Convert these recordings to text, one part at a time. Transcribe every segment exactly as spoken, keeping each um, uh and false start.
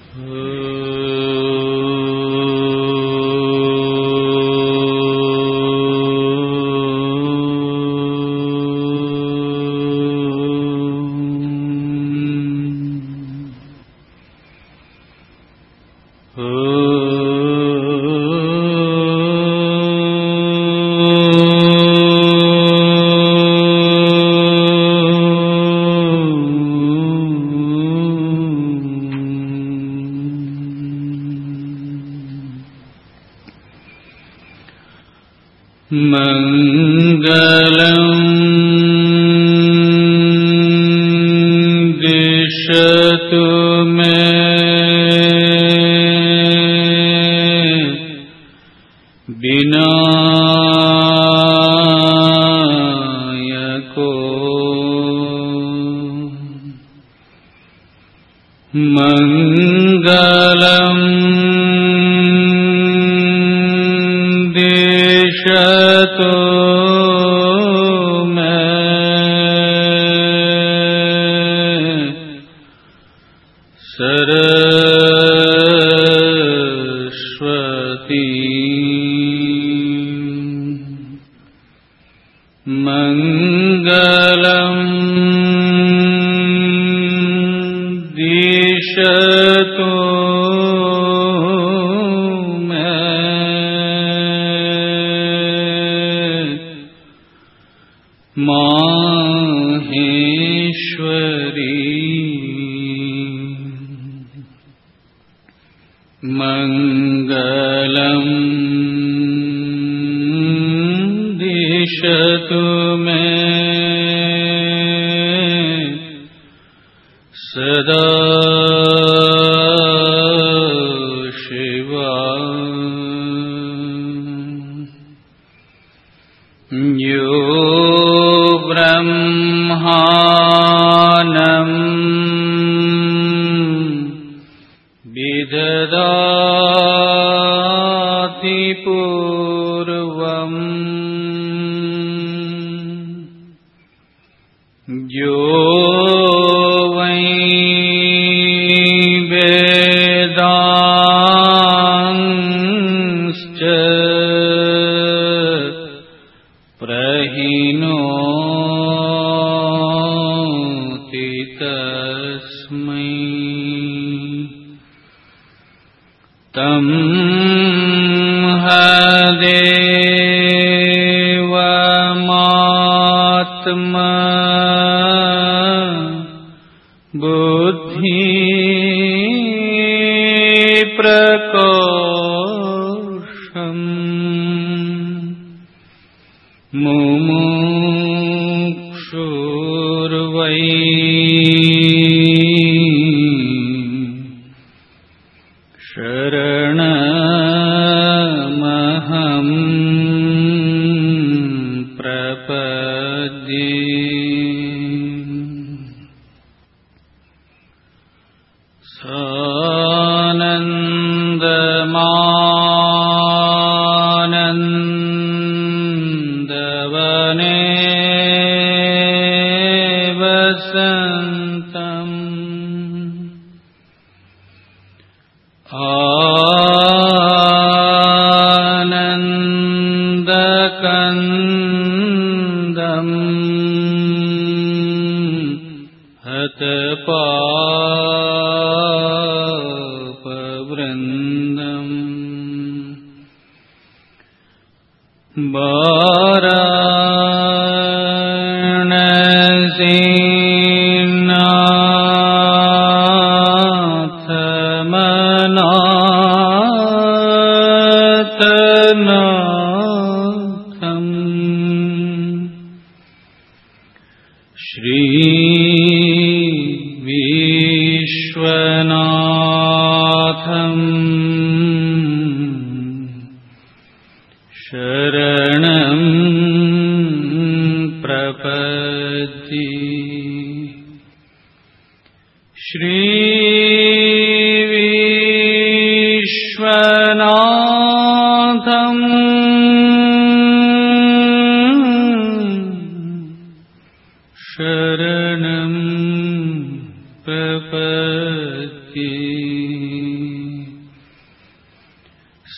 शरणं प्रपद्ये।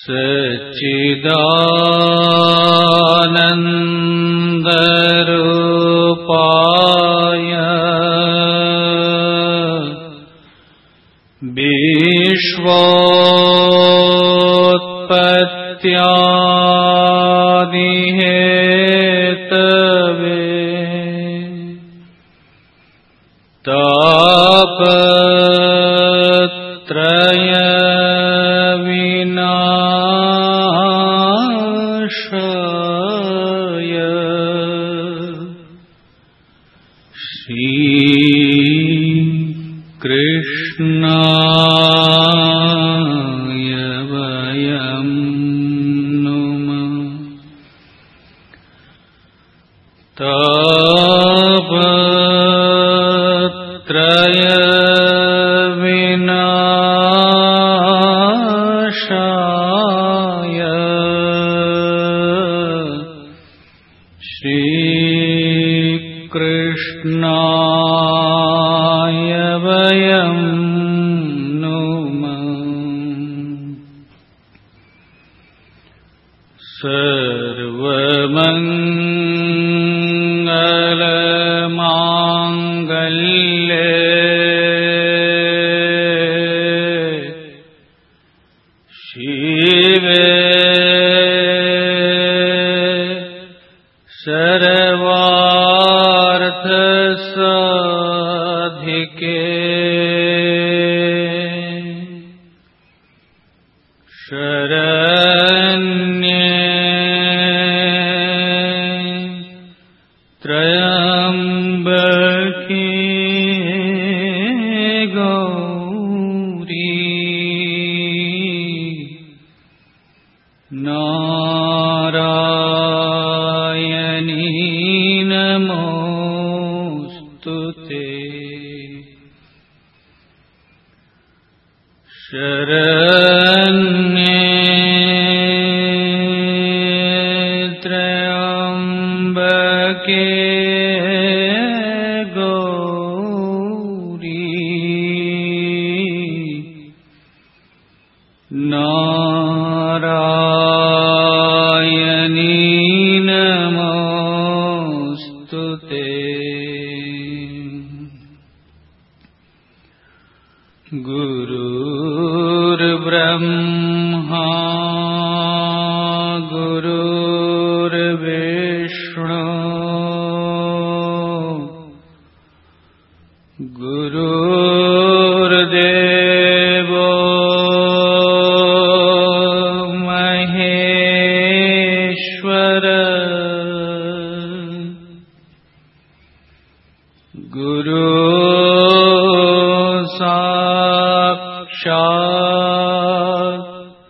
सच्चिदानन्दरूपाय विश्वोत्पत्त्यादिहेतवे तापत्रय विनाशाय श्रीकृष्णाय वयं नुमः। तापत्रय विनाशाय श्रीकृष्णाय वयं नुमः। सर्वमङ्गलमाङ्गल्ये शिवे सर्वार्थसाधिके शरण्ये त्र्यम्बके गौरी नारायणी नमोस्तुते। शरण्ये त्र्यम्बके गौरी नारायणी नमोस्तुते। गुरुर्ब्रह्मा गुरुर्विष्णु गुरुर्देवो महेश्वर गुरु साक्षात्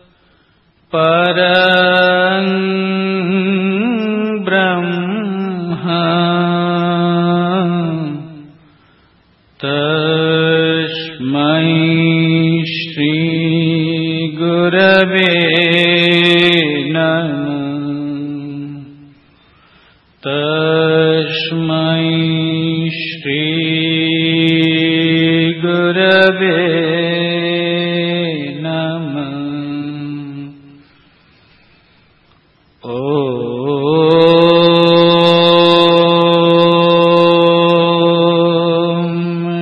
परं ब्रह्म तस्मै श्री गुरवे नमः। तस्मै श्री गुरवे नमः। ओम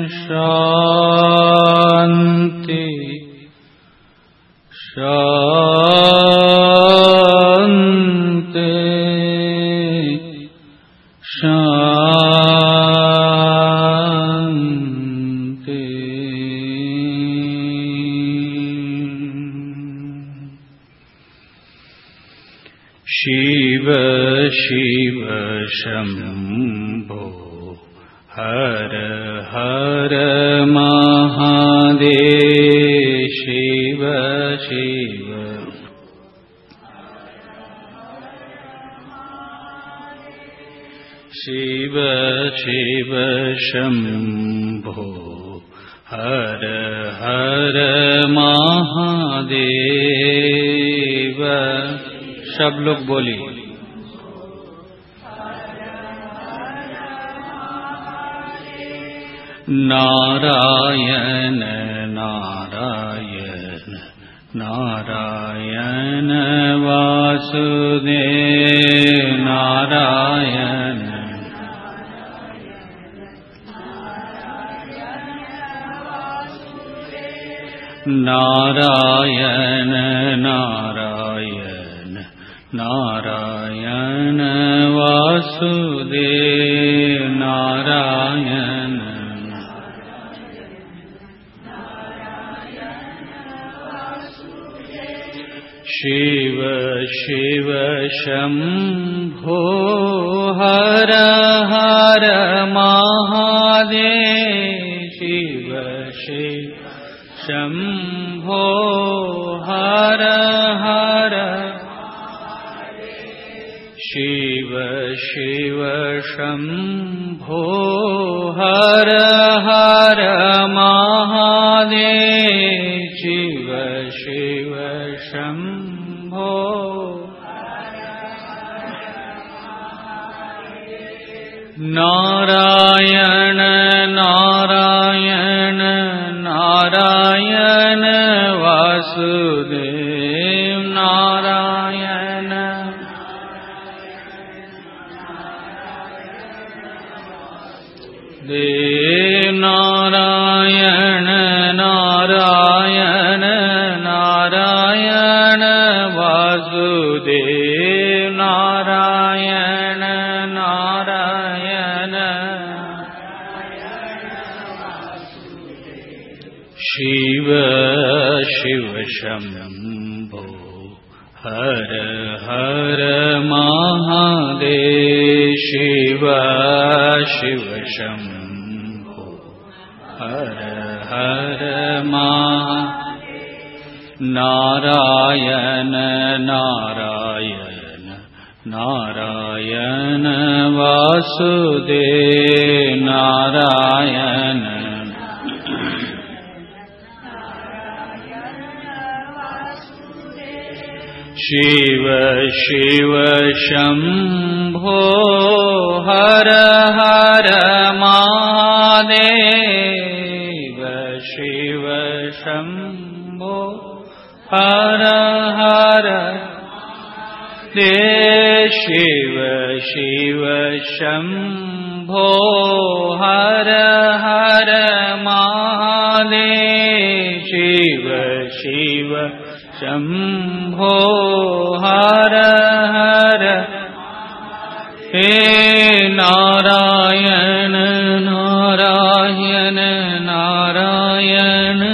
शांति शांति शांति। शिव शिव शंभो हर हर महादेव। शिव शिव शिव शिव शंभो हर हर महादेव। सब लोग बोलिए। नारायण नारायण नारायण वासुदेव नारायण नारायण नारायण नारायण वासुदेव नारायण शिव शिव शंभो हर हर महादेव शिव शिव शंभो हर हर शिव शिव शंभो हर हर महादेव शिव शिव शंभो नारायण नारायण नारायण वासुदेव नारायण देव नारायण नारायण नारायण वासुदेव नारायण नारायण शिव शिव शंभो हर हर महादेव शिव शिव शंभो हर हर महादेव नारायण नारायण नारायण वासुदेव नारायण शिव शिव शंभो हर हर महादेव शिव शंभो हर हर देव शिव शिव शंभो हर हर महादेव शिव शिव शंभो हर हर हे नारायण नारायण नारायण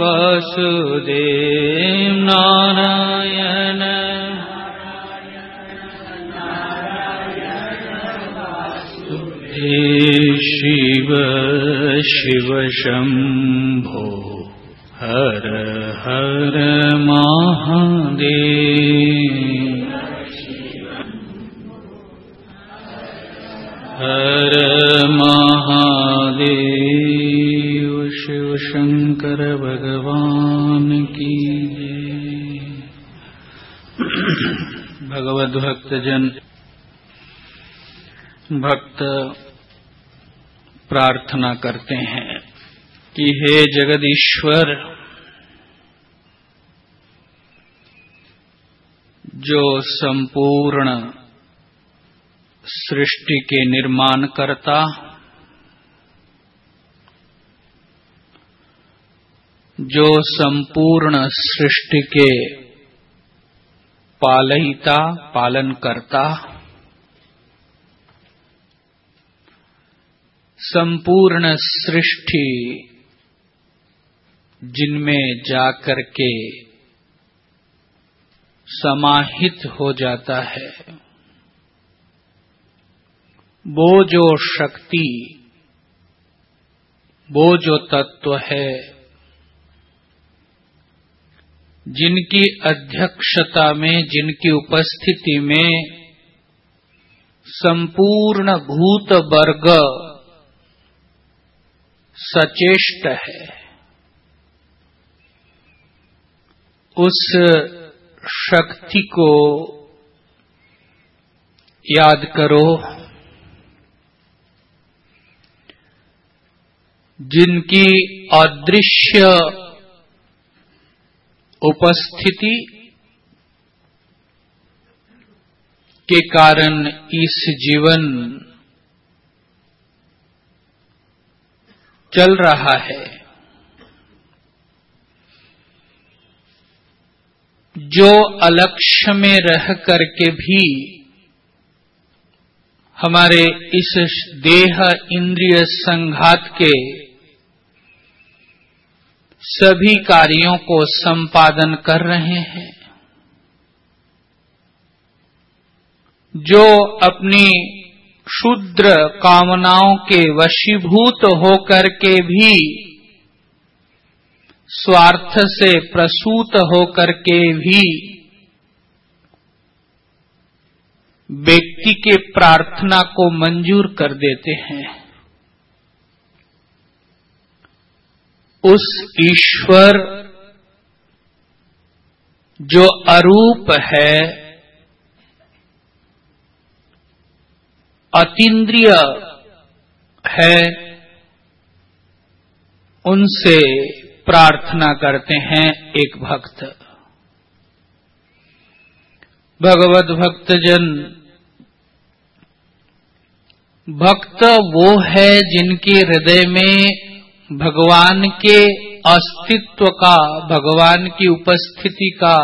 वासुदेव नारायण हे शिव शिव शंभो हर हर महादेव हर महादेव शिव शंकर भगवान की जय। भगवद भक्त जन भक्त प्रार्थना करते हैं कि हे जगदीश्वर, जो संपूर्ण सृष्टि के निर्माण करता, जो संपूर्ण सृष्टि के पालयिता पालन करता, संपूर्ण सृष्टि जिनमें जाकर के समाहित हो जाता है, वो जो शक्ति, वो जो तत्व है, जिनकी अध्यक्षता में, जिनकी उपस्थिति में संपूर्ण भूत वर्ग सचेष्ट है, उस शक्ति को याद करो जिनकी अदृश्य उपस्थिति के कारण इस जीवन चल रहा है। जो अलक्ष्य में रह करके भी हमारे इस देह इंद्रिय संघात के सभी कार्यों को संपादन कर रहे हैं, जो अपनी क्षुद्र कामनाओं के वशीभूत होकर के भी, स्वार्थ से प्रसूत होकर के भी व्यक्ति के प्रार्थना को मंजूर कर देते हैं, उस ईश्वर जो अरूप है, अतीन्द्रिय है, उनसे प्रार्थना करते हैं एक भक्त। भगवत भक्तजन, भक्त वो है जिनके हृदय में भगवान के अस्तित्व का, भगवान की उपस्थिति का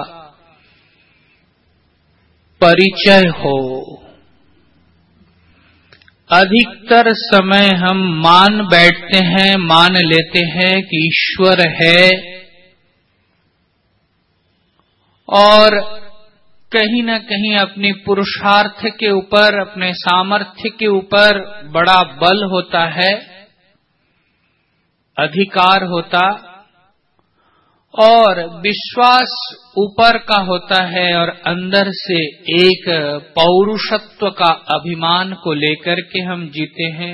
परिचय हो। अधिकतर समय हम मान बैठते हैं, मान लेते हैं कि ईश्वर है, और कहीं न कहीं अपनी पुरुषार्थ के ऊपर, अपने सामर्थ्य के ऊपर बड़ा बल होता है, अधिकार होता, और विश्वास ऊपर का होता है, और अंदर से एक पौरुषत्व का अभिमान को लेकर के हम जीते हैं।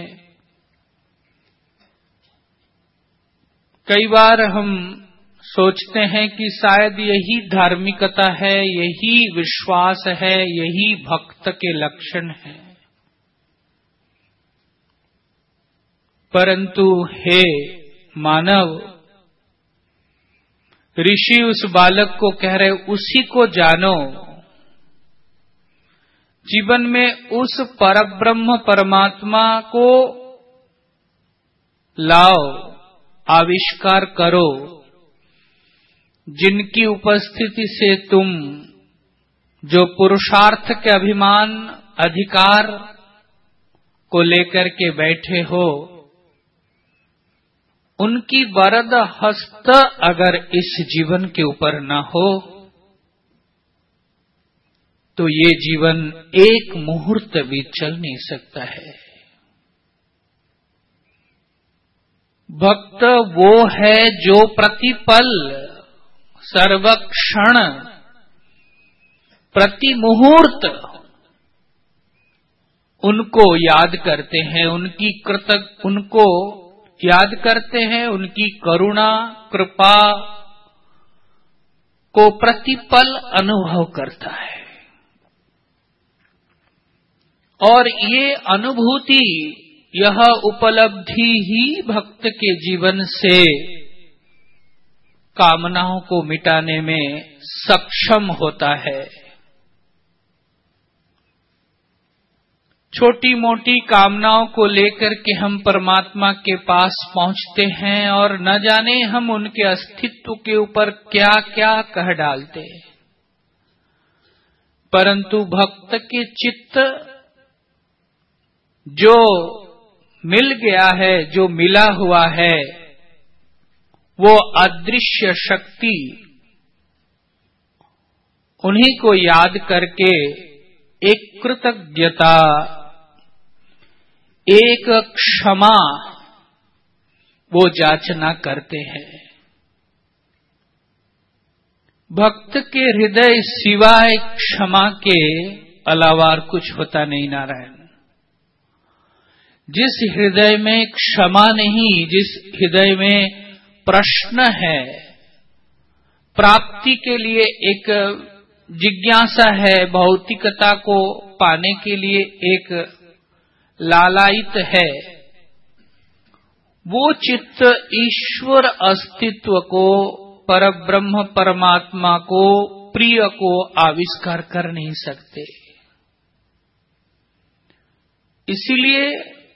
कई बार हम सोचते हैं कि शायद यही धार्मिकता है, यही विश्वास है, यही भक्त के लक्षण है। परंतु हे मानव, ऋषि उस बालक को कह रहे, उसी को जानो, जीवन में उस परब्रह्म परमात्मा को लाओ, आविष्कार करो, जिनकी उपस्थिति से तुम जो पुरुषार्थ के अभिमान, अधिकार को लेकर के बैठे हो, उनकी वरद हस्त अगर इस जीवन के ऊपर न हो तो ये जीवन एक मुहूर्त भी चल नहीं सकता है। भक्त वो है जो प्रतिपल, सर्वक्षण, प्रति मुहूर्त उनको याद करते हैं, उनकी कृतज्ञ उनको याद करते हैं, उनकी करुणा कृपा को प्रतिपल अनुभव करता है। और ये अनुभूति, यह उपलब्धि ही भक्त के जीवन से कामनाओं को मिटाने में सक्षम होता है। छोटी मोटी कामनाओं को लेकर के हम परमात्मा के पास पहुंचते हैं और न जाने हम उनके अस्तित्व के ऊपर क्या क्या कह डालते हैं। परंतु भक्त के चित्त जो मिल गया है, जो मिला हुआ है, वो अदृश्य शक्ति, उन्हीं को याद करके एक कृतज्ञता, एक क्षमा वो जाचना करते हैं। भक्त के हृदय सिवाय क्षमा के अलावा और कुछ होता नहीं। नारायण, जिस हृदय में क्षमा नहीं, जिस हृदय में प्रश्न है, प्राप्ति के लिए एक जिज्ञासा है, भौतिकता को पाने के लिए एक लालायित है, वो चित्त ईश्वर अस्तित्व को परब्रह्म परमात्मा को, प्रिय को आविष्कार कर नहीं सकते। इसीलिए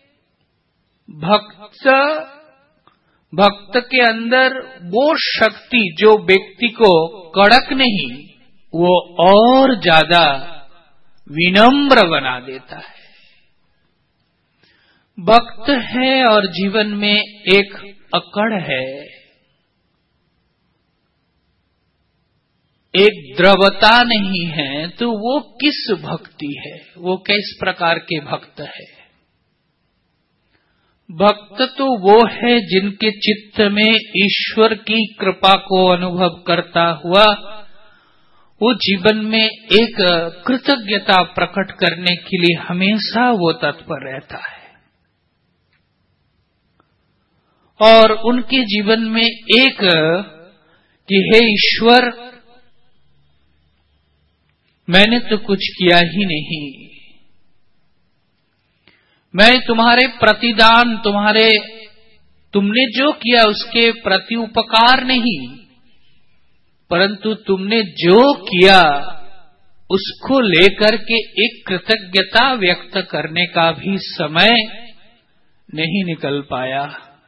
भक्त भक्त के अंदर वो शक्ति जो व्यक्ति को कड़क नहीं, वो और ज्यादा विनम्र बना देता है। भक्त है और जीवन में एक अकड़ है, एक द्रवता नहीं है, तो वो किस भक्ति है, वो किस प्रकार के भक्त है? भक्त तो वो है जिनके चित्त में ईश्वर की कृपा को अनुभव करता हुआ वो जीवन में एक कृतज्ञता प्रकट करने के लिए हमेशा वो तत्पर रहता है, और उनके जीवन में एक कि हे ईश्वर, मैंने तो कुछ किया ही नहीं, मैं तुम्हारे प्रतिदान, तुम्हारे तुमने जो किया उसके प्रति उपकार नहीं, परंतु तुमने जो किया उसको लेकर के एक कृतज्ञता व्यक्त करने का भी समय नहीं निकल पाया।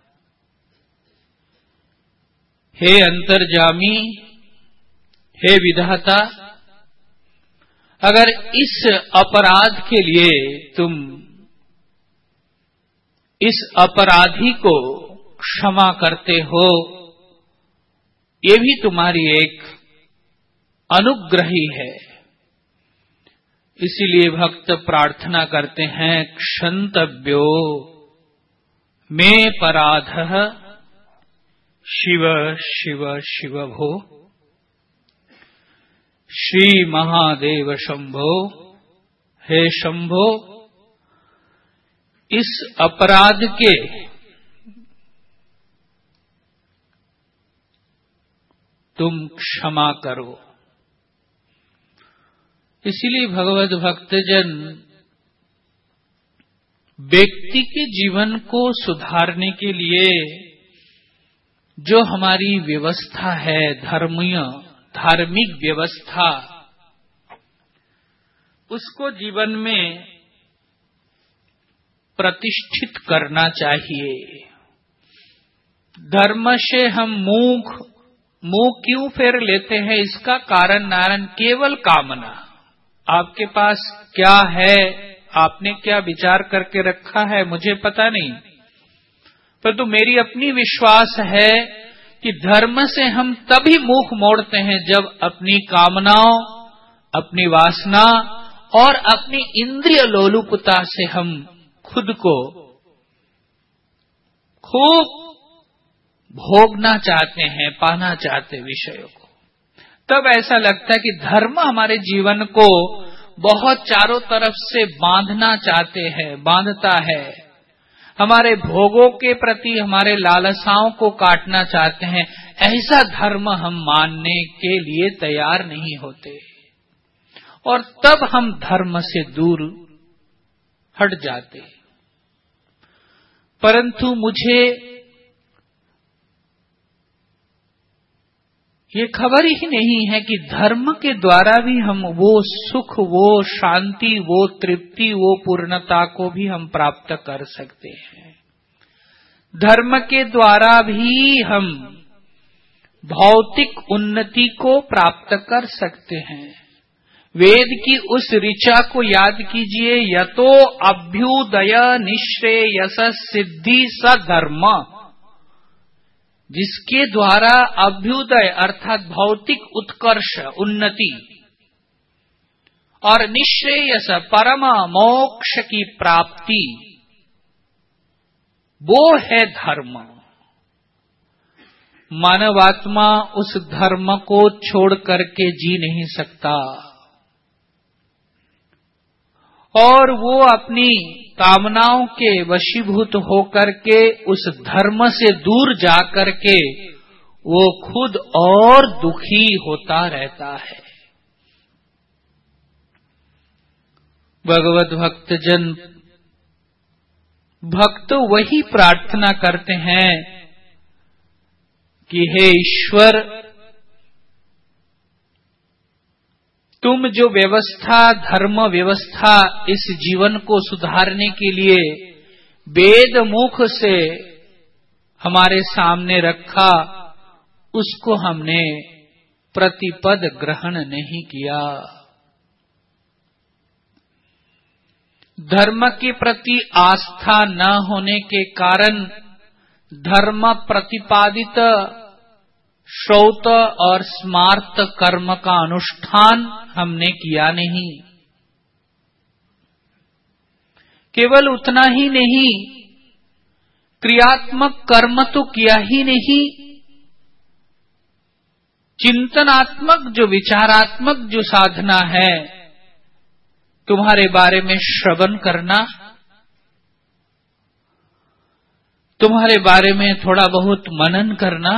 हे अंतर्जामी, हे विधाता, अगर इस अपराध के लिए तुम इस अपराधी को क्षमा करते हो, ये भी तुम्हारी एक अनुग्रह ही है। इसीलिए भक्त प्रार्थना करते हैं, क्षन्तव्यो मे पराधः शिव शिव शिव भो, श्री महादेव शंभो, हे शंभो, इस अपराध के तुम क्षमा करो। इसीलिए भगवत भक्तजन व्यक्ति के जीवन को सुधारने के लिए जो हमारी व्यवस्था है, धर्मीय धार्मिक व्यवस्था, उसको जीवन में प्रतिष्ठित करना चाहिए। धर्म से हम मुख मुंह क्यों फेर लेते हैं, इसका कारण नारायण केवल कामना। आपके पास क्या है, आपने क्या विचार करके रखा है, मुझे पता नहीं, परंतु मेरी अपनी विश्वास है कि धर्म से हम तभी मुख मोड़ते हैं जब अपनी कामनाओं, अपनी वासना और अपनी इंद्रिय लोलुपता से हम खुद को खूब भोगना चाहते हैं, पाना चाहते विषयों को। तब ऐसा लगता है कि धर्म हमारे जीवन को बहुत चारों तरफ से बांधना चाहते हैं, बांधता है, हमारे भोगों के प्रति हमारे लालसाओं को काटना चाहते हैं। ऐसा धर्म हम मानने के लिए तैयार नहीं होते, और तब हम धर्म से दूर हट जाते। परंतु मुझे ये खबर ही नहीं है कि धर्म के द्वारा भी हम वो सुख, वो शांति, वो तृप्ति, वो पूर्णता को भी हम प्राप्त कर सकते हैं। धर्म के द्वारा भी हम भौतिक उन्नति को प्राप्त कर सकते हैं। वेद की उस ऋचा को याद कीजिए, यतो अभ्युदय निःश्रेयस सिद्धि स धर्म, जिसके द्वारा अभ्युदय अर्थात भौतिक उत्कर्ष, उन्नति, और निःश्रेयस परम मोक्ष की प्राप्ति, वो है धर्म। मानवात्मा उस धर्म को छोड़ करके जी नहीं सकता, और वो अपनी कामनाओं के वशीभूत होकर के उस धर्म से दूर जाकर के वो खुद और दुखी होता रहता है। भगवत भक्तजन भक्त वही प्रार्थना करते हैं कि हे ईश्वर, तुम जो व्यवस्था, धर्म व्यवस्था इस जीवन को सुधारने के लिए वेद मुख से हमारे सामने रखा, उसको हमने प्रतिपद ग्रहण नहीं किया। धर्म के प्रति आस्था न होने के कारण धर्म प्रतिपादित श्रौत और स्मार्त कर्म का अनुष्ठान हमने किया नहीं। केवल उतना ही नहीं, क्रियात्मक कर्म तो किया ही नहीं, चिंतनात्मक जो विचारात्मक जो साधना है, तुम्हारे बारे में श्रवण करना, तुम्हारे बारे में थोड़ा बहुत मनन करना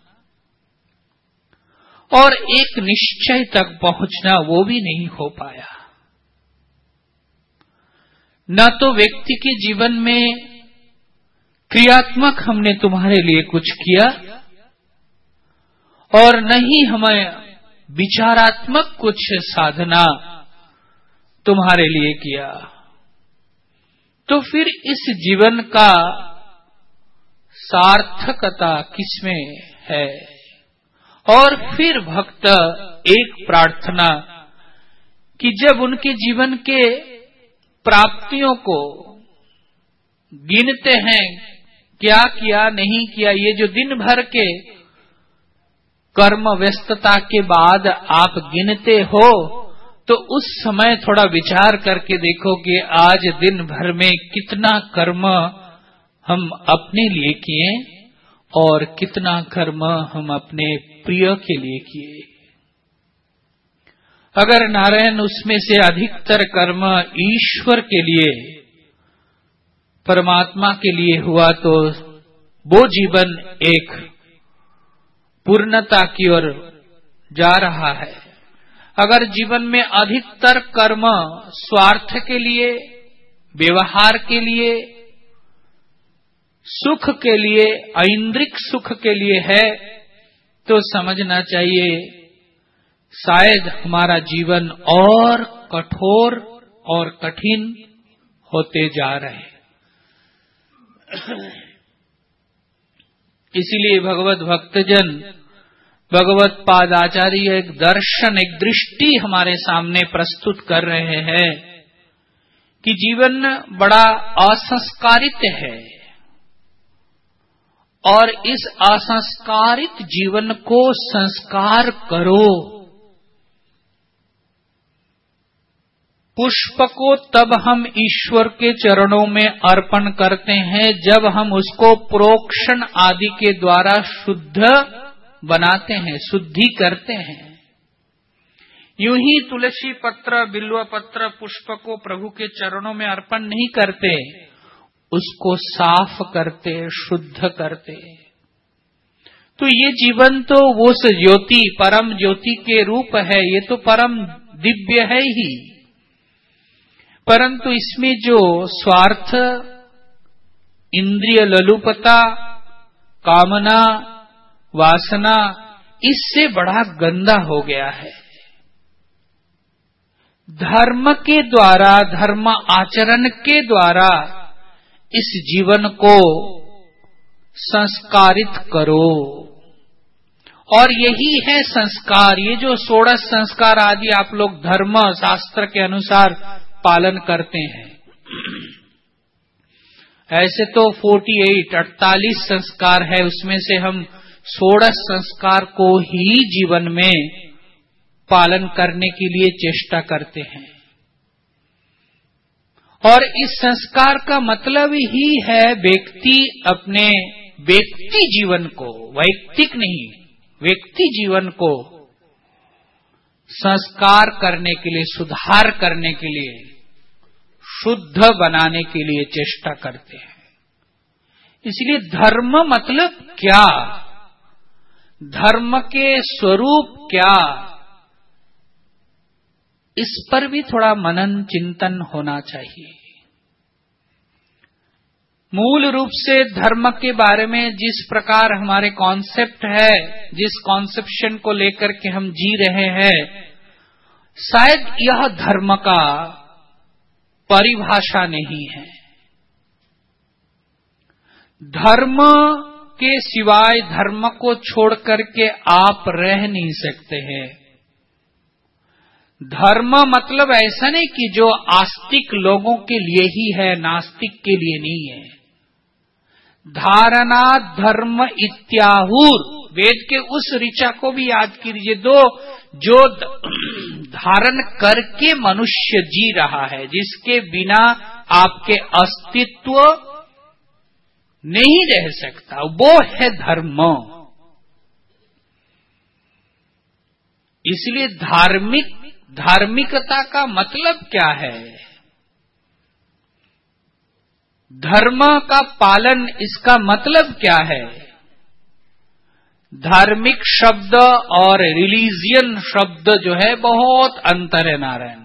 और एक निश्चय तक पहुंचना, वो भी नहीं हो पाया। न तो व्यक्ति के जीवन में क्रियात्मक हमने तुम्हारे लिए कुछ किया और न ही हमें विचारात्मक कुछ साधना तुम्हारे लिए किया। तो फिर इस जीवन का सार्थकता किसमें है? और फिर भक्त एक प्रार्थना कि जब उनके जीवन के प्राप्तियों को गिनते हैं, क्या किया नहीं किया, ये जो दिन भर के कर्म व्यस्तता के बाद आप गिनते हो, तो उस समय थोड़ा विचार करके देखो कि आज दिन भर में कितना कर्म हम अपने लिए किए और कितना कर्म हम अपने प्रिय के लिए किए। अगर नारायण उसमें से अधिकतर कर्म ईश्वर के लिए, परमात्मा के लिए हुआ, तो वो जीवन एक पूर्णता की ओर जा रहा है। अगर जीवन में अधिकतर कर्म स्वार्थ के लिए, व्यवहार के लिए, सुख के लिए, ऐन्द्रिक सुख के लिए है, तो समझना चाहिए शायद हमारा जीवन और कठोर और कठिन होते जा रहे। इसीलिए भगवत भक्तजन, भगवत पादाचार्य एक दर्शन, एक दृष्टि हमारे सामने प्रस्तुत कर रहे हैं कि जीवन बड़ा असंस्कारित है और इस असंस्कारित जीवन को संस्कार करो। पुष्प को तब हम ईश्वर के चरणों में अर्पण करते हैं जब हम उसको प्रोक्षण आदि के द्वारा शुद्ध बनाते हैं, शुद्धि करते हैं। यूं ही तुलसी पत्र, बिल्व पत्र, पुष्प को प्रभु के चरणों में अर्पण नहीं करते, उसको साफ करते, शुद्ध करते। तो ये जीवन तो वो ज्योति, परम ज्योति के रूप है, ये तो परम दिव्य है ही, परंतु इसमें जो स्वार्थ, इंद्रिय ललुपता, कामना, वासना, इससे बड़ा गंदा हो गया है। धर्म के द्वारा, धर्म आचरण के द्वारा इस जीवन को संस्कारित करो। और यही है संस्कार। ये जो षोडश संस्कार आदि आप लोग धर्म शास्त्र के अनुसार पालन करते हैं, ऐसे तो अड़तालीस, अड़तालीस संस्कार है, उसमें से हम षोडश संस्कार को ही जीवन में पालन करने के लिए चेष्टा करते हैं। और इस संस्कार का मतलब ही है व्यक्ति अपने व्यक्ति जीवन को, वैयक्तिक नहीं, व्यक्ति जीवन को संस्कार करने के लिए, सुधार करने के लिए, शुद्ध बनाने के लिए चेष्टा करते हैं। इसलिए धर्म मतलब क्या, धर्म के स्वरूप क्या, इस पर भी थोड़ा मनन चिंतन होना चाहिए। मूल रूप से धर्म के बारे में जिस प्रकार हमारे कॉन्सेप्ट है, जिस कॉन्सेप्शन को लेकर के हम जी रहे हैं, शायद यह धर्म का परिभाषा नहीं है। धर्म के सिवाय, धर्म को छोड़ करके आप रह नहीं सकते हैं। धर्म मतलब ऐसा नहीं कि जो आस्तिक लोगों के लिए ही है, नास्तिक के लिए नहीं है। धारणा धर्म इत्याहुर, वेद के उस ऋचा को भी याद कीजिए, दो जो धारण करके मनुष्य जी रहा है, जिसके बिना आपके अस्तित्व नहीं रह सकता, वो है धर्म। इसलिए धार्मिक धार्मिकता का मतलब क्या है? धर्म का पालन, इसका मतलब क्या है? धार्मिक शब्द और रिलीजियन शब्द जो है बहुत अंतर है नारायण।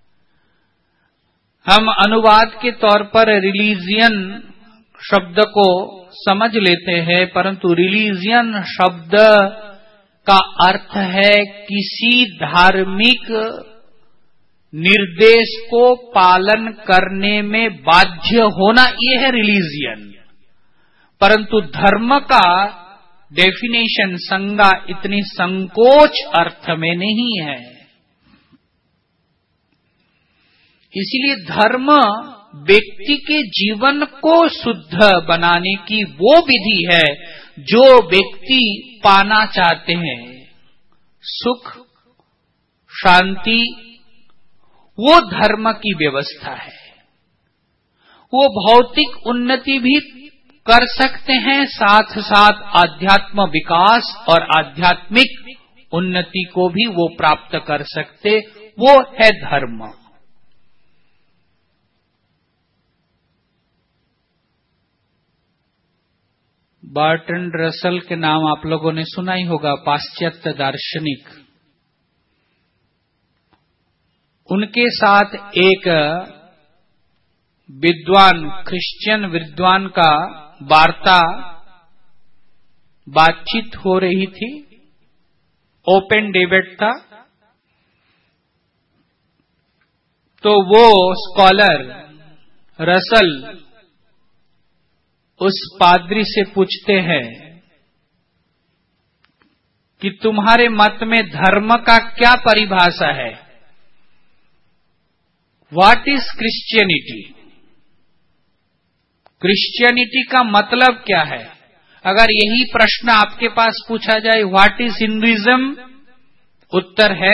हम अनुवाद के तौर पर रिलीजियन शब्द को समझ लेते हैं, परंतु रिलीजियन शब्द का अर्थ है किसी धार्मिक निर्देश को पालन करने में बाध्य होना, यह है रिलीजियन। परंतु धर्म का डेफिनेशन, संज्ञा इतनी संकोच अर्थ में नहीं है। इसलिए धर्म व्यक्ति के जीवन को शुद्ध बनाने की वो विधि है जो व्यक्ति पाना चाहते हैं, सुख शांति, वो धर्म की व्यवस्था है। वो भौतिक उन्नति भी कर सकते हैं, साथ साथ आध्यात्म विकास और आध्यात्मिक उन्नति को भी वो प्राप्त कर सकते, वो है धर्म। बर्ट्रैंड रसल के नाम आप लोगों ने सुना ही होगा, पाश्चात्य दार्शनिक। उनके साथ एक विद्वान, क्रिश्चियन विद्वान का वार्ता बातचीत हो रही थी, ओपन डिबेट था। तो वो स्कॉलर रसल उस पादरी से पूछते हैं कि तुम्हारे मत में धर्म का क्या परिभाषा है? What is Christianity? क्रिश्चियनिटी का मतलब क्या है? अगर यही प्रश्न आपके पास पूछा जाए, व्हाट इज हिंदुइज्म, उत्तर है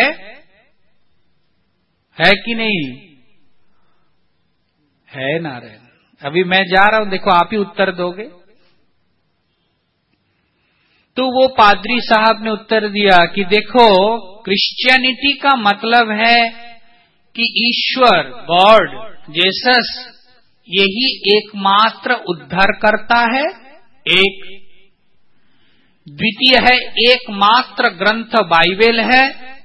है कि नहीं? है नारायण। अभी मैं जा रहा हूं, देखो आप ही उत्तर दोगे। तो वो पादरी साहब ने उत्तर दिया कि देखो, क्रिश्चियनिटी का मतलब है कि ईश्वर, गॉड, जीसस, यही एकमात्र उद्धार करता है। एक द्वितीय है, एकमात्र ग्रंथ बाइबल है,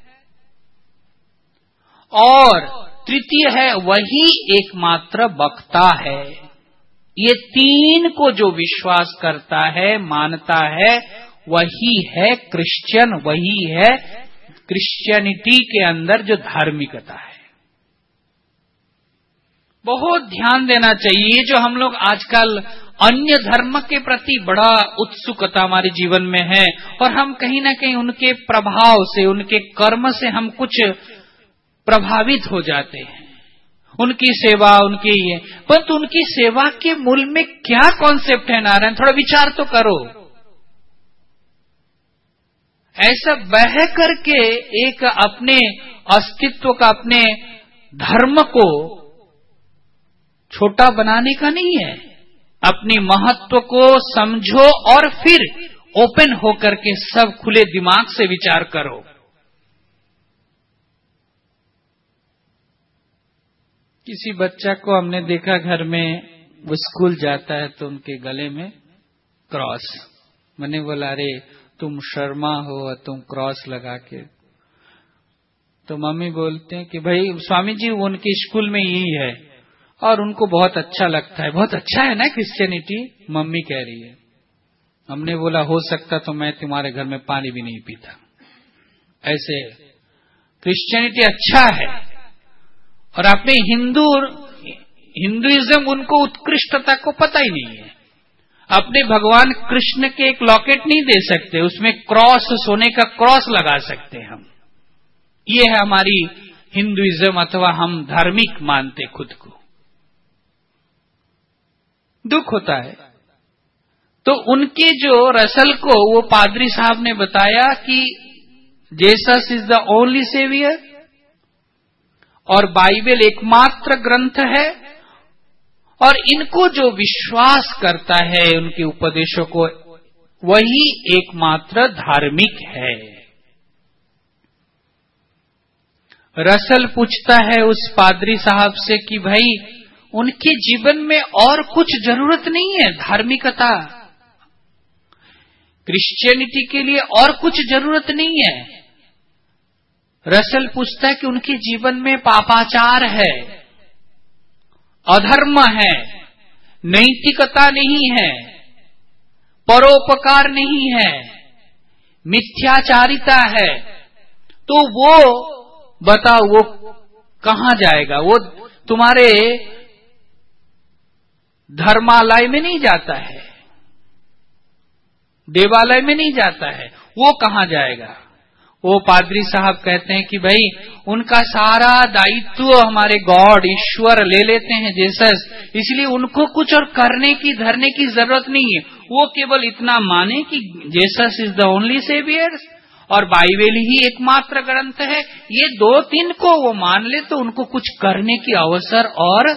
और तृतीय है, वही एकमात्र वक्ता है। ये तीन को जो विश्वास करता है, मानता है, वही है क्रिश्चियन, वही है क्रिश्चियनिटी के अंदर जो धार्मिकता है। बहुत ध्यान देना चाहिए। जो हम लोग आजकल अन्य धर्म के प्रति बड़ा उत्सुकता हमारे जीवन में है, और हम कहीं ना कहीं उनके प्रभाव से, उनके कर्म से हम कुछ प्रभावित हो जाते हैं, उनकी सेवा, उनकी ये, परंतु उनकी सेवा के मूल में क्या कॉन्सेप्ट है नारायण? थोड़ा विचार तो करो। ऐसा बह करके एक अपने अस्तित्व का, अपने धर्म को छोटा बनाने का नहीं है। अपनी महत्व को समझो और फिर ओपन होकर के सब खुले दिमाग से विचार करो। किसी बच्चा को हमने देखा घर में, वो स्कूल जाता है तो उनके गले में क्रॉस। मैंने बोला, अरे तुम शर्मा हो, तुम क्रॉस लगा के। तो मम्मी बोलते हैं कि भाई स्वामी जी, वो उनके स्कूल में यही है और उनको बहुत अच्छा लगता है। बहुत अच्छा है ना क्रिश्चियनिटी, मम्मी कह रही है। हमने बोला, हो सकता तो मैं तुम्हारे घर में पानी भी नहीं पीता। ऐसे क्रिश्चियनिटी अच्छा है, और अपने हिंदू हिंदुइज्म उनको उत्कृष्टता को पता ही नहीं है। अपने भगवान कृष्ण के एक लॉकेट नहीं दे सकते, उसमें क्रॉस, सोने का क्रॉस लगा सकते हम। ये है हमारी हिंदुइज्म, अथवा हम धार्मिक मानते खुद को। दुख होता है। तो उनके जो रसल को वो पादरी साहब ने बताया कि Jesus is the only saviour, और बाइबल एकमात्र ग्रंथ है, और इनको जो विश्वास करता है उनके उपदेशों को, वही एकमात्र धार्मिक है। रसल पूछता है उस पादरी साहब से कि भाई उनके जीवन में और कुछ जरूरत नहीं है, धार्मिकता, क्रिश्चियनिटी के लिए और कुछ जरूरत नहीं है। रसल पूछता है कि उनके जीवन में पापाचार है, अधर्म है, नैतिकता नहीं है, परोपकार नहीं है, मिथ्याचारिता है, तो वो बताओ वो कहां जाएगा? वो तुम्हारे धर्मालय में नहीं जाता है, देवालय में नहीं जाता है, वो कहां जाएगा? वो पादरी साहब कहते हैं कि भाई उनका सारा दायित्व हमारे गॉड, ईश्वर ले लेते हैं जीसस, इसलिए उनको कुछ और करने की, धरने की जरूरत नहीं है। वो केवल इतना माने कि Jesus is the only saviour और बाइबल ही एकमात्र ग्रंथ है, ये दो तीन को वो मान ले तो उनको कुछ करने की अवसर और।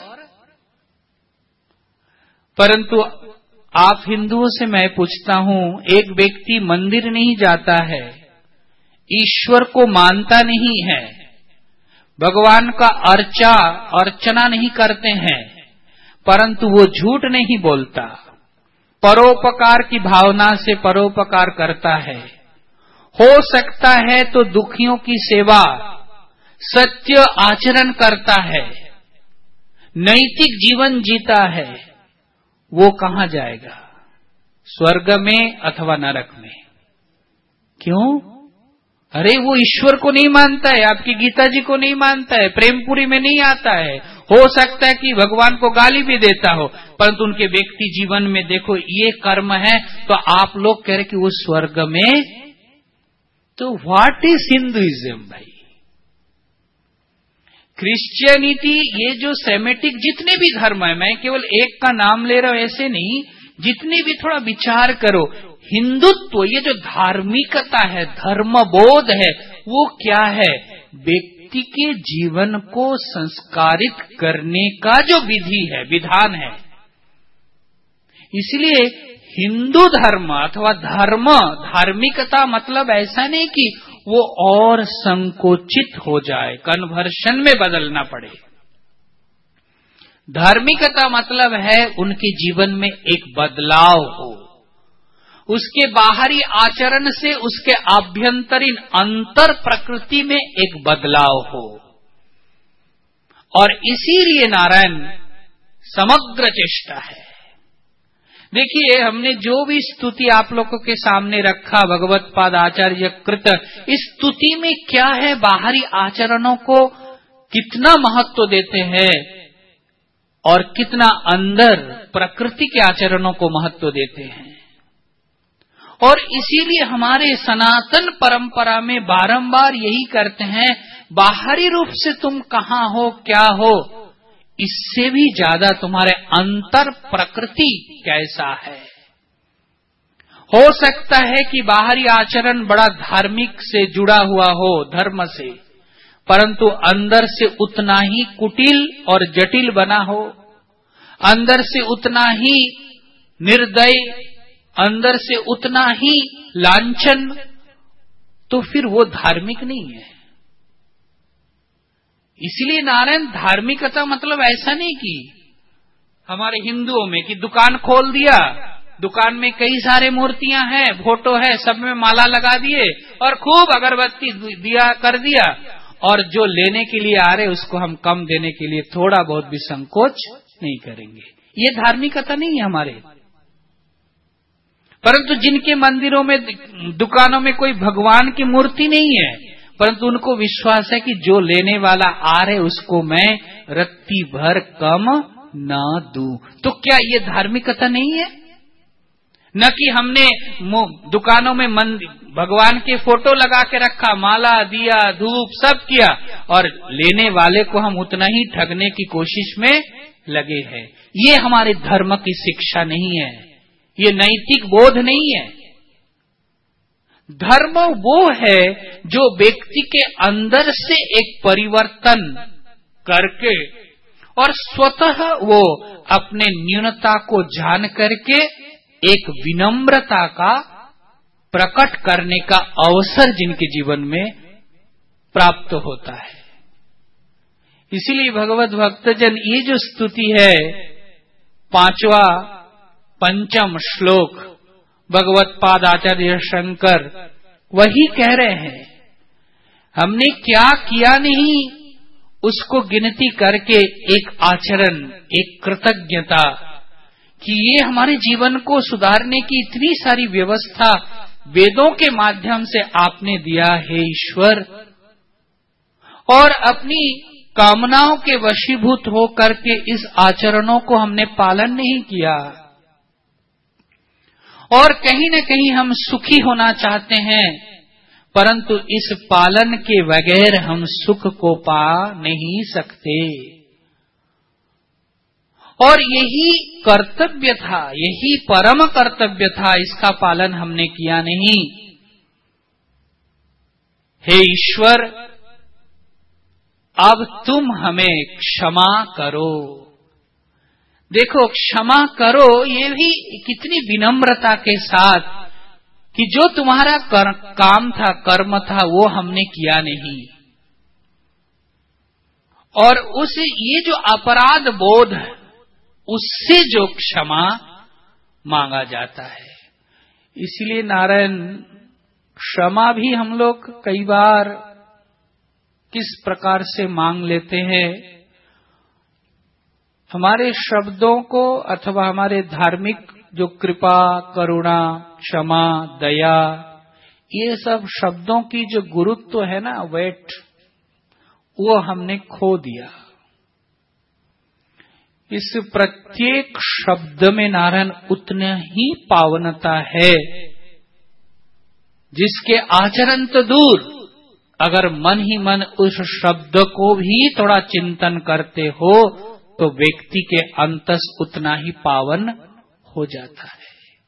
परंतु आप हिंदुओं से मैं पूछता हूं, एक व्यक्ति मंदिर नहीं जाता है, ईश्वर को मानता नहीं है, भगवान का अर्चा अर्चना नहीं करते हैं, परंतु वो झूठ नहीं बोलता, परोपकार की भावना से परोपकार करता है, हो सकता है तो दुखियों की सेवा, सत्य आचरण करता है, नैतिक जीवन जीता है, वो कहां जाएगा? स्वर्ग में अथवा नरक में। क्यों? अरे वो ईश्वर को नहीं मानता है, आपकी गीता जी को नहीं मानता है, प्रेमपुरी में नहीं आता है, हो सकता है कि भगवान को गाली भी देता हो, परंतु उनके व्यक्ति जीवन में देखो ये कर्म है, तो आप लोग कह रहे कि वो स्वर्ग में। तो व्हाट इज हिंदुइज्म भाई? क्रिश्चियनिटी, ये जो सेमेटिक जितने भी धर्म है, मैं केवल एक का नाम ले रहा हूं ऐसे नहीं, जितने भी थोड़ा विचार करो, हिंदुत्व, ये जो धार्मिकता है, धर्मबोध है, वो क्या है? व्यक्ति के जीवन को संस्कारित करने का जो विधि है, विधान है। इसलिए हिंदू धर्म अथवा धर्म, धार्मिकता मतलब ऐसा नहीं कि वो और संकोचित हो जाए, कन्वर्शन में बदलना पड़े। धार्मिकता मतलब है उनके जीवन में एक बदलाव हो, उसके बाहरी आचरण से उसके आभ्यंतरीण अंतर प्रकृति में एक बदलाव हो। और इसीलिए नारायण समग्र चेष्टा है। देखिए, हमने जो भी स्तुति आप लोगों के सामने रखा, भगवत पाद आचार्य कृत, इस स्तुति में क्या है? बाहरी आचरणों को कितना महत्व देते हैं और कितना अंदर प्रकृति के आचरणों को महत्व देते हैं। और इसीलिए हमारे सनातन परंपरा में बारंबार यही करते हैं, बाहरी रूप से तुम कहाँ हो, क्या हो, इससे भी ज्यादा तुम्हारे अंतर प्रकृति कैसा है। हो सकता है कि बाहरी आचरण बड़ा धार्मिक से जुड़ा हुआ हो, धर्म से, परंतु अंदर से उतना ही कुटिल और जटिल बना हो, अंदर से उतना ही निर्दय, अंदर से उतना ही लांछन, तो फिर वो धार्मिक नहीं है। इसलिए नारायण, धार्मिकता मतलब ऐसा नहीं कि हमारे हिंदुओं में कि दुकान खोल दिया, दुकान में कई सारे मूर्तियां हैं, फोटो है, सब में माला लगा दिए और खूब अगरबत्ती दिया कर दिया, और जो लेने के लिए आ रहे उसको हम कम देने के लिए थोड़ा बहुत भी संकोच नहीं करेंगे। ये धार्मिकता नहीं है हमारे। परंतु जिनके मंदिरों में, दुकानों में कोई भगवान की मूर्ति नहीं है, परंतु उनको विश्वास है कि जो लेने वाला आ रहे उसको मैं रत्ती भर कम ना दूं। तो क्या ये धार्मिकता नहीं है? न कि हमने दुकानों में मंदिर भगवान के फोटो लगा के रखा, माला दिया, धूप सब किया, और लेने वाले को हम उतना ही ठगने की कोशिश में लगे हैं। ये हमारे धर्म की शिक्षा नहीं है, ये नैतिक बोध नहीं है। धर्म वो है जो व्यक्ति के अंदर से एक परिवर्तन करके और स्वतः वो अपने न्यूनता को जान करके एक विनम्रता का प्रकट करने का अवसर जिनके जीवन में प्राप्त होता है। इसीलिए भगवत भक्तजन ये जो स्तुति है, पांचवा पंचम श्लोक भगवत पाद आचार्य शंकर वही कह रहे हैं, हमने क्या किया नहीं उसको गिनती करके एक आचरण, एक कृतज्ञता कि ये हमारे जीवन को सुधारने की इतनी सारी व्यवस्था वेदों के माध्यम से आपने दिया है ईश्वर, और अपनी कामनाओं के वशीभूत हो करके इस आचरणों को हमने पालन नहीं किया, और कहीं न कहीं हम सुखी होना चाहते हैं, परंतु इस पालन के बगैर हम सुख को पा नहीं सकते। और यही कर्तव्य था, यही परम कर्तव्य था, इसका पालन हमने किया नहीं। हे ईश्वर, अब तुम हमें क्षमा करो। देखो, क्षमा करो ये भी कितनी विनम्रता के साथ कि जो तुम्हारा कर, काम था, कर्म था, वो हमने किया नहीं, और उस ये जो अपराध बोध है उससे जो क्षमा मांगा जाता है। इसलिए नारायण, क्षमा भी हम लोग कई बार किस प्रकार से मांग लेते हैं, हमारे शब्दों को अथवा हमारे धार्मिक जो कृपा, करुणा, क्षमा, दया, ये सब शब्दों की जो गुरुत्व है ना, वेट, वो हमने खो दिया। इस प्रत्येक शब्द में नारायण उतना ही पावनता है जिसके आचरण तो दूर, अगर मन ही मन उस शब्द को भी थोड़ा चिंतन करते हो तो व्यक्ति के अंतस उतना ही पावन हो जाता है।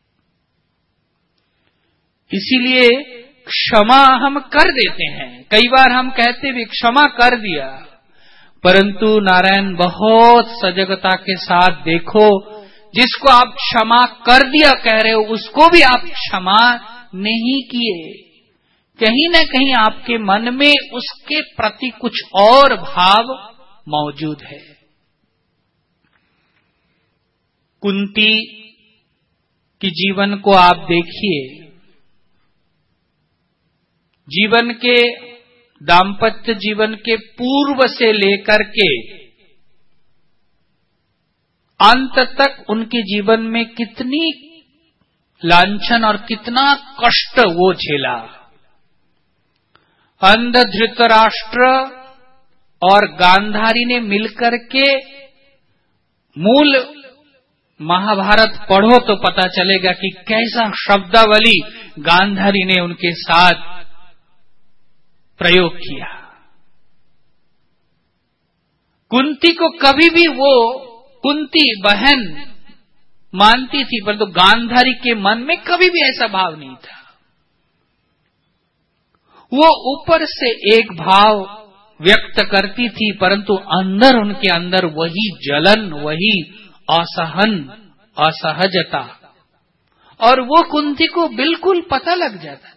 इसीलिए क्षमा हम कर देते हैं, कई बार हम कहते भी क्षमा कर दिया, परंतु नारायण बहुत सजगता के साथ देखो, जिसको आप क्षमा कर दिया कह रहे हो उसको भी आप क्षमा नहीं किए। कहीं न कहीं आपके मन में उसके प्रति कुछ और भाव मौजूद है। कुंती की जीवन को आप देखिए, जीवन के दाम्पत्य जीवन के पूर्व से लेकर के अंत तक उनके जीवन में कितनी लांछन और कितना कष्ट वो झेला। अंध धृतराष्ट्र और गांधारी ने मिलकर के, मूल महाभारत पढ़ो तो पता चलेगा कि कैसा शब्दावली गांधारी ने उनके साथ प्रयोग किया। कुंती को कभी भी वो कुंती बहन मानती थी, परंतु गांधारी के मन में कभी भी ऐसा भाव नहीं था। वो ऊपर से एक भाव व्यक्त करती थी, परंतु अंदर उनके अंदर वही जलन, वही असहन, असहजता, और वो कुंती को बिल्कुल पता लग जाता था।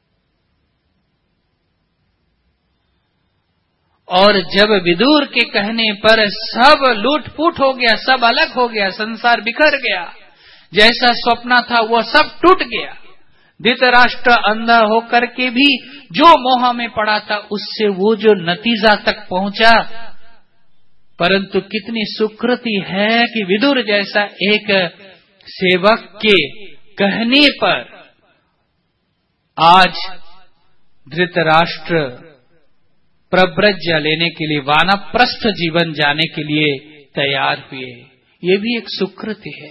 और जब विदुर के कहने पर सब लूट-फूट हो गया, सब अलग हो गया, संसार बिखर गया, जैसा स्वप्न था वो सब टूट गया। धृतराष्ट्र अंधा होकर के भी जो मोह में पड़ा था उससे वो जो नतीजा तक पहुंचा, परंतु कितनी सुकृति है कि विदुर जैसा एक सेवक के कहने पर आज धृतराष्ट्र प्रव्रज्य लेने के लिए, वानप्रस्थ जीवन जाने के लिए तैयार हुए। ये भी एक सुकृति है।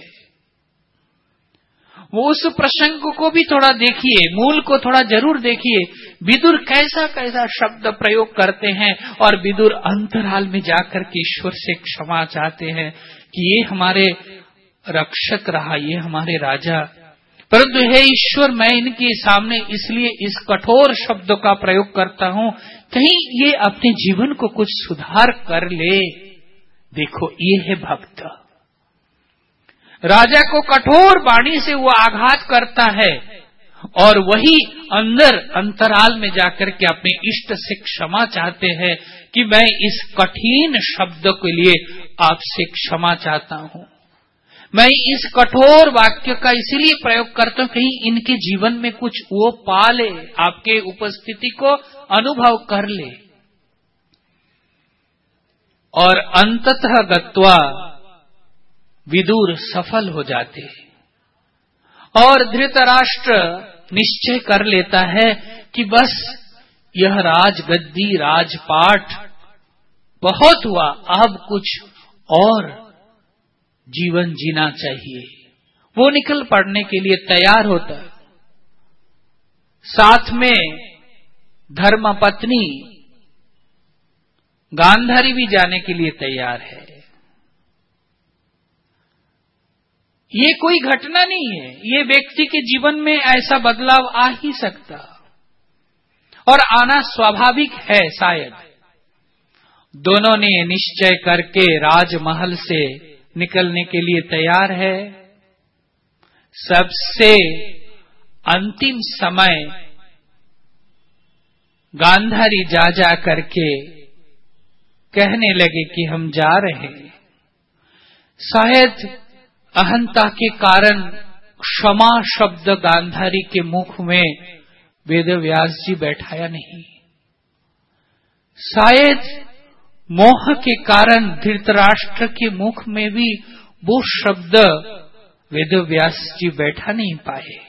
वो उस प्रसंग को भी थोड़ा देखिए, मूल को थोड़ा जरूर देखिए। विदुर कैसा कैसा शब्द प्रयोग करते हैं और विदुर अंतराल में जाकर के ईश्वर से क्षमा चाहते हैं कि ये हमारे रक्षक रहा, ये हमारे राजा, परंतु हे ईश्वर, मैं इनके सामने इसलिए इस कठोर शब्द का प्रयोग करता हूँ, कहीं ये अपने जीवन को कुछ सुधार कर ले। देखो, ये है भक्त। राजा को कठोर वाणी से वो आघात करता है और वही अंदर अंतराल में जाकर के अपने इष्ट से क्षमा चाहते हैं कि मैं इस कठिन शब्द के लिए आपसे क्षमा चाहता हूँ, मैं इस कठोर वाक्य का इसीलिए प्रयोग करता हूँ कहीं इनके जीवन में कुछ वो पा ले, आपके उपस्थिति को अनुभव कर ले। और अंततः गत्वा विदुर सफल हो जाते और धृतराष्ट्र निश्चय कर लेता है कि बस यह राजगद्दी, राजपाट बहुत हुआ, अब कुछ और जीवन जीना चाहिए। वो निकल पड़ने के लिए तैयार होता है। साथ में धर्मपत्नी गांधारी भी जाने के लिए तैयार है। ये कोई घटना नहीं है, ये व्यक्ति के जीवन में ऐसा बदलाव आ ही सकता और आना स्वाभाविक है शायद। दोनों ने निश्चय करके राजमहल से निकलने के लिए तैयार है। सबसे अंतिम समय गांधारी जा जा करके कहने लगे कि हम जा रहे हैं। शायद अहंता के कारण क्षमा शब्द गांधारी के मुख में वेदव्यास जी बैठाया नहीं। शायद मोह के कारण धृतराष्ट्र के मुख में भी वो शब्द वेदव्यास जी बैठा नहीं पाए।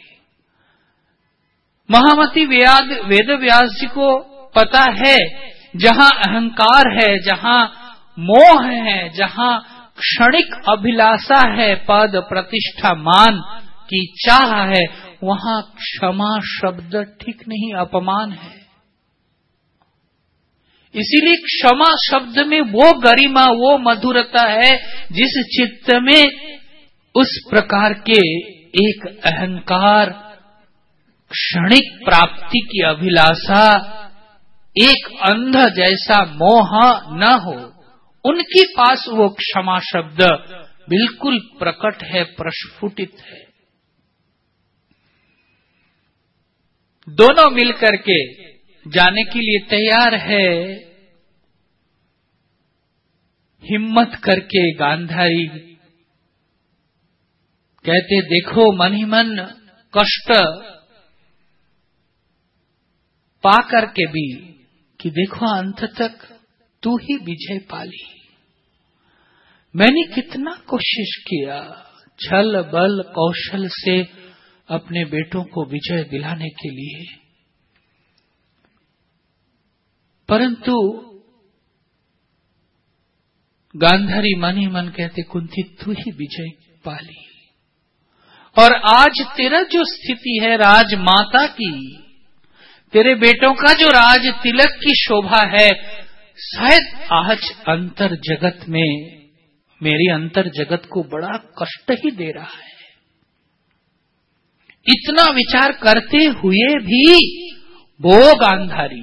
महामती वेदव्यास जी को पता है जहां अहंकार है, जहां मोह है, जहां क्षणिक अभिलाषा है, पद प्रतिष्ठा मान की चाह है, वहां क्षमा शब्द ठीक नहीं, अपमान है। इसीलिए क्षमा शब्द में वो गरिमा, वो मधुरता है जिस चित्त में उस प्रकार के एक अहंकार, क्षणिक प्राप्ति की अभिलाषा, एक अंध जैसा मोह न हो। उनके पास वो क्षमा शब्द बिल्कुल प्रकट है, प्रस्फुटित है। दोनों मिलकर के जाने के लिए तैयार है। हिम्मत करके गांधारी कहते, देखो मन ही मन कष्ट पा करके भी कि देखो अंत तक तू ही विजय पाली। मैंने कितना कोशिश किया छल बल कौशल से अपने बेटों को विजय दिलाने के लिए, परंतु गांधारी मन ही मन कहते, कुंती तू ही विजय पाली। और आज तेरा जो स्थिति है राजमाता की, तेरे बेटों का जो राज तिलक की शोभा है, शायद आज अंतर जगत में, मेरी अंतर जगत को बड़ा कष्ट ही दे रहा है। इतना विचार करते हुए भी वो गांधारी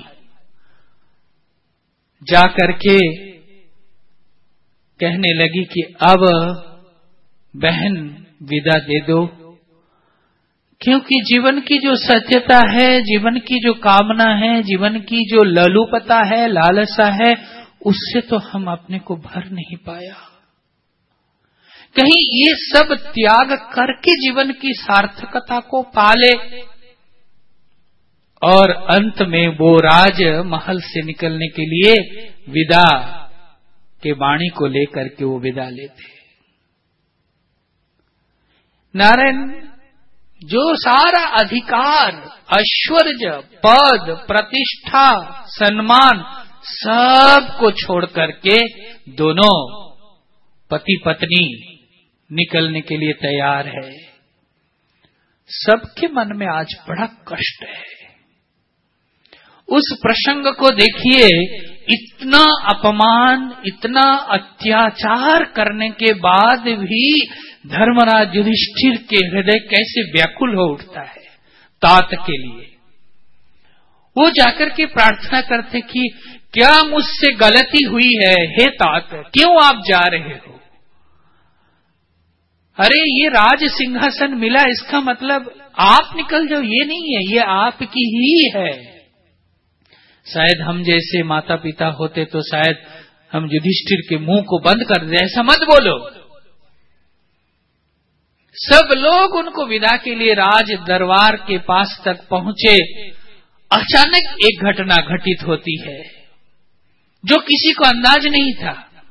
जाकर के कहने लगी कि अब बहन विदा दे दो, क्योंकि जीवन की जो सत्यता है, जीवन की जो कामना है, जीवन की जो ललुपता है, लालसा है, उससे तो हम अपने को भर नहीं पाया। कहीं ये सब त्याग करके जीवन की सार्थकता को पाले और अंत में वो राज महल से निकलने के लिए विदा के वाणी को लेकर के वो विदा लेते। नारायण, जो सारा अधिकार, ऐश्वर्य, पद, प्रतिष्ठा, सम्मान सब को छोड़ करके दोनों पति पत्नी निकलने के लिए तैयार है। सबके मन में आज बड़ा कष्ट है। उस प्रसंग को देखिए, इतना अपमान, इतना अत्याचार करने के बाद भी धर्मराज युधिष्ठिर के हृदय कैसे व्याकुल हो उठता है तात के लिए। वो जाकर के प्रार्थना करते कि क्या मुझसे गलती हुई है, हे तात, क्यों आप जा रहे हो? अरे ये राज सिंहासन मिला, इसका मतलब आप निकल जाओ, ये नहीं है, ये आपकी ही है। शायद हम जैसे माता पिता होते तो शायद हम युधिष्ठिर के मुंह को बंद कर दे, ऐसा मत बोलो। सब लोग उनको विदा के लिए राज दरबार के पास तक पहुंचे। अचानक एक घटना घटित होती है जो किसी को अंदाज नहीं था।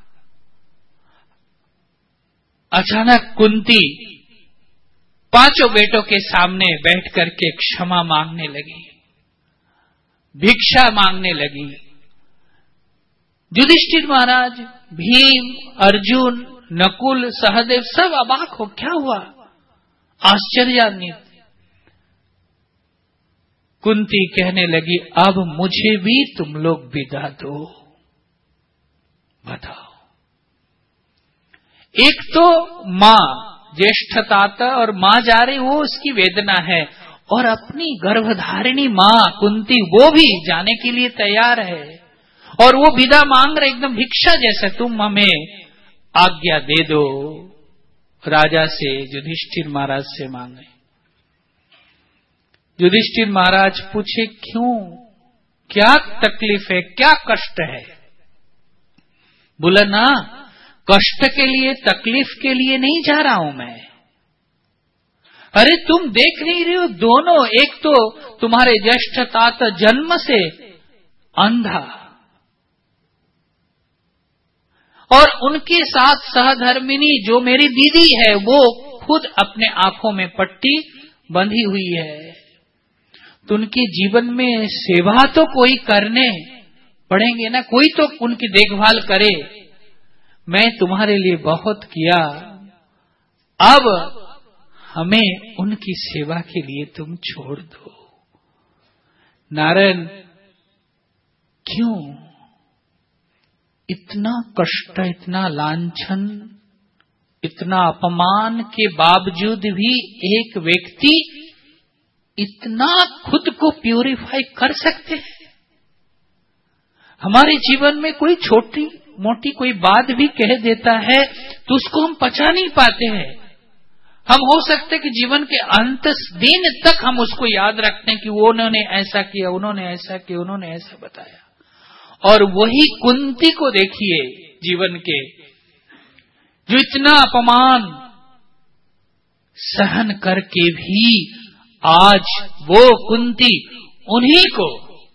अचानक कुंती पांचों बेटों के सामने बैठ करके क्षमा मांगने लगी, भिक्षा मांगने लगी। युधिष्ठिर महाराज, भीम, अर्जुन, नकुल, सहदेव सब अबाक हो, क्या हुआ, आश्चर्यान्वित। कुंती कहने लगी, अब मुझे भी तुम लोग विदा दो। बताओ, एक तो मां ज्येष्ठता और मां जा रही, वो उसकी वेदना है, और अपनी गर्भधारिणी मां कुंती वो भी जाने के लिए तैयार है, और वो विदा मांग रहे एकदम भिक्षा जैसा, तुम हमें आज्ञा दे दो। राजा से, युधिष्ठिर महाराज से मांगे। युधिष्ठिर महाराज पूछे, क्यों, क्या तकलीफ है, क्या कष्ट है? बोला ना, कष्ट के लिए, तकलीफ के लिए नहीं जा रहा हूं मैं। अरे तुम देख नहीं रहे हो, दोनों, एक तो तुम्हारे ज्येष्ठ तात जन्म से अंधा, और उनके साथ सहधर्मिणी जो मेरी दीदी है, वो खुद अपने आंखों में पट्टी बंधी हुई है। तो उनके जीवन में सेवा तो कोई करने पड़ेंगे ना, कोई तो उनकी देखभाल करे। मैं तुम्हारे लिए बहुत किया, अब हमें उनकी सेवा के लिए तुम छोड़ दो। नारायण, क्यों इतना कष्ट, इतना लांछन, इतना अपमान के बावजूद भी एक व्यक्ति इतना खुद को प्यूरिफाई कर सकते हैं? हमारे जीवन में कोई छोटी मोटी कोई बात भी कह देता है तो उसको हम पचा नहीं पाते हैं। हम हो सकते कि जीवन के अंत दिन तक हम उसको याद रखते हैं कि वो उन्होंने ऐसा किया, उन्होंने ऐसा किया, उन्होंने ऐसा बताया। और वही कुंती को देखिए जीवन के, जो इतना अपमान सहन करके भी आज वो कुंती उन्हीं को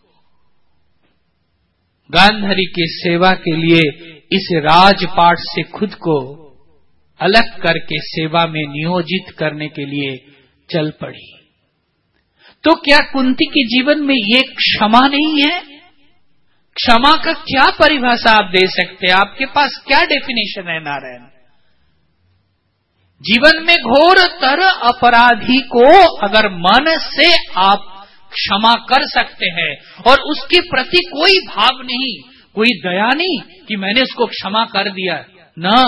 गांधारी की सेवा के लिए इस राजपाट से खुद को अलग करके सेवा में नियोजित करने के लिए चल पड़ी। तो क्या कुंती के जीवन में ये क्षमा नहीं है? क्षमा का क्या परिभाषा आप दे सकते हैं? आपके पास क्या डेफिनेशन है नारायण? जीवन में घोर तर अपराधी को अगर मन से आप क्षमा कर सकते हैं और उसके प्रति कोई भाव नहीं, कोई दया नहीं कि मैंने उसको क्षमा कर दिया, ना,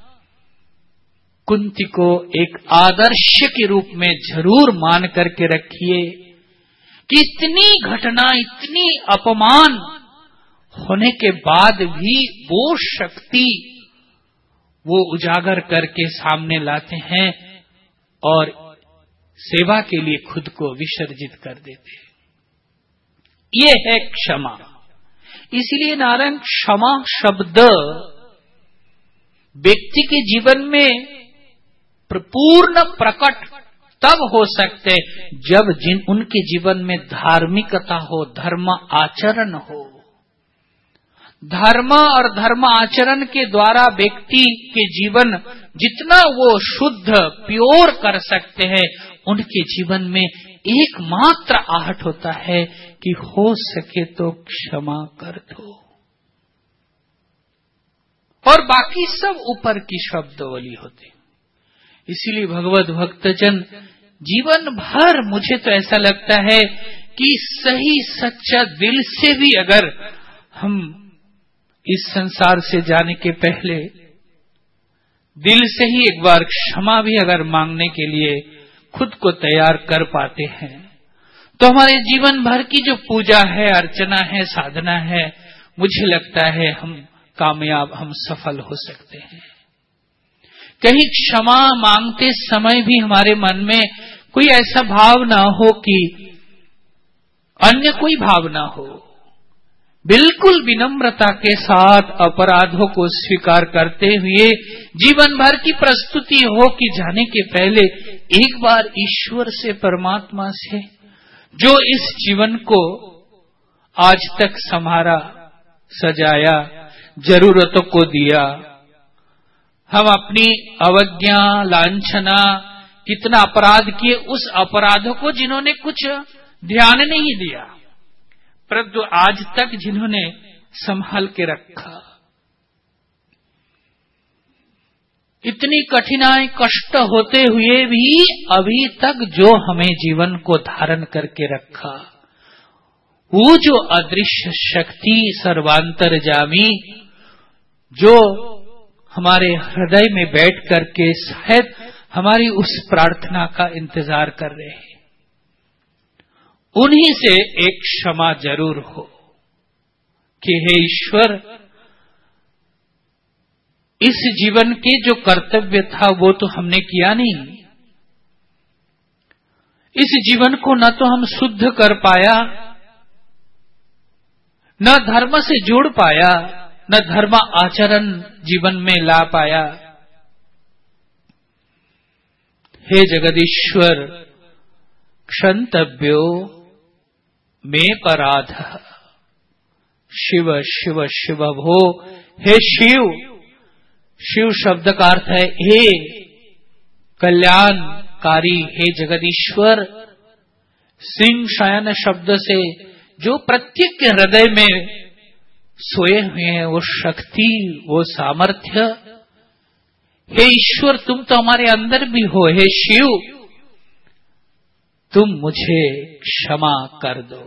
कुंती को एक आदर्श के रूप में जरूर मान करके रखिए कि इतनी घटना, इतनी अपमान होने के बाद भी वो शक्ति वो उजागर करके सामने लाते हैं और सेवा के लिए खुद को विसर्जित कर देते हैं। ये है क्षमा। इसलिए नारायण, क्षमा शब्द व्यक्ति के जीवन में पूर्ण प्रकट तब हो सकते जब जिन उनके जीवन में धार्मिकता हो, धर्म आचरण हो। धर्म और धर्म आचरण के द्वारा व्यक्ति के जीवन जितना वो शुद्ध प्योर कर सकते हैं, उनके जीवन में एकमात्र आहट होता है कि हो सके तो क्षमा कर दो। और बाकी सब ऊपर की शब्दावली होती। इसीलिए भगवत भक्तजन जीवन भर, मुझे तो ऐसा लगता है कि सही सच्चा दिल से भी अगर हम इस संसार से जाने के पहले दिल से ही एक बार क्षमा भी अगर मांगने के लिए खुद को तैयार कर पाते हैं, तो हमारे जीवन भर की जो पूजा है, अर्चना है, साधना है, मुझे लगता है हम कामयाब, हम सफल हो सकते हैं। कहीं क्षमा मांगते समय भी हमारे मन में कोई ऐसा भाव ना हो कि अन्य कोई भाव ना हो, बिल्कुल विनम्रता के साथ अपराधों को स्वीकार करते हुए जीवन भर की प्रस्तुति हो कि जाने के पहले एक बार ईश्वर से, परमात्मा से, जो इस जीवन को आज तक संभारा, सजाया, जरूरतों को दिया, हम अपनी अवज्ञा, लांछना, कितना अपराध किए, उस अपराधों को जिन्होंने कुछ ध्यान नहीं दिया, परंतु आज तक जिन्होंने संभाल के रखा, इतनी कठिनाई कष्ट होते हुए भी अभी तक जो हमें जीवन को धारण करके रखा, वो जो अदृश्य शक्ति सर्वांतरजामी जो हमारे हृदय में बैठ करके शायद हमारी उस प्रार्थना का इंतजार कर रहे हैं, उन्हीं से एक क्षमा जरूर हो कि हे ईश्वर, इस जीवन के जो कर्तव्य था वो तो हमने किया नहीं, इस जीवन को न तो हम शुद्ध कर पाया, न धर्म से जुड़ पाया, न धर्म आचरण जीवन में ला पाया। हे जगदीश्वर, क्षंतव्यो मे पराध। शिव शिव शिव भो, हे शिव। शिव शब्द का अर्थ है हे कल्याणकारी, हे जगदीश्वर। सिंह शयन शब्द से जो प्रत्येक के हृदय में सोए हुए हैं, वो शक्ति, वो सामर्थ्य, हे ईश्वर तुम तो हमारे अंदर भी हो। हे शिव, तुम मुझे क्षमा कर दो।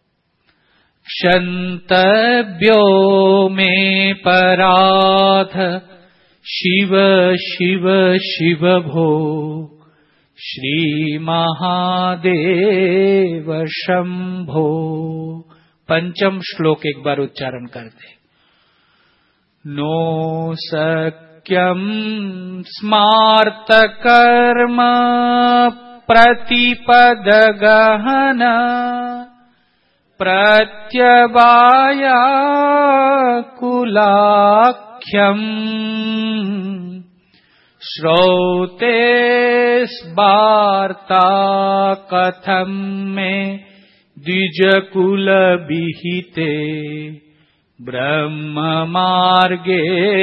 क्षंतव्यो में पराध, शिव शिव शिव भो, श्री महादेव शंभो। पंचम श्लोक एक बार उच्चारण करते। नो सक्यम स्मार्त कर्म प्रतिपद गहना, प्रत्यवाया कुलाख्यम, श्रौते वार्ता कथम में द्विजकुल विहिते, ब्रह्म मार्गे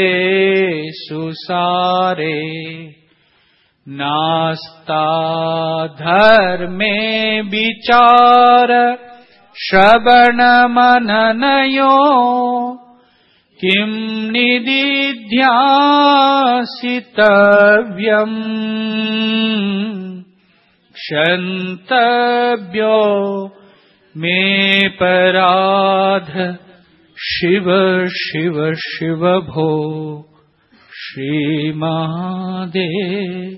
सुसारे, नास्ता धर्मे विचार श्रवण मननयो, किम निदिध्यासितव्यम्, क्षंतव्यो मे पराध, शिव शिव शिव भो, श्री महादेव।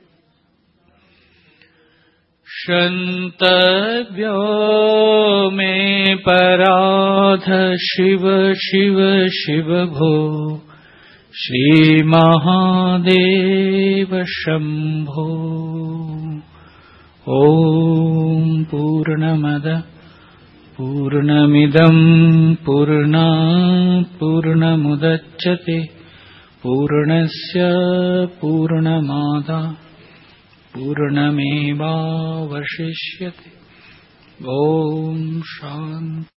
क्षंतव्यो मे पराध, शिव शिव शिव भो, श्री महादेव शंभो। ओम पूर्णमद पूर्णमिदं पूर्णात् पूर्णमुदच्यते, पूर्णस्य पूर्णमादाय पूर्णमेवावशिष्यते। ओम शांति।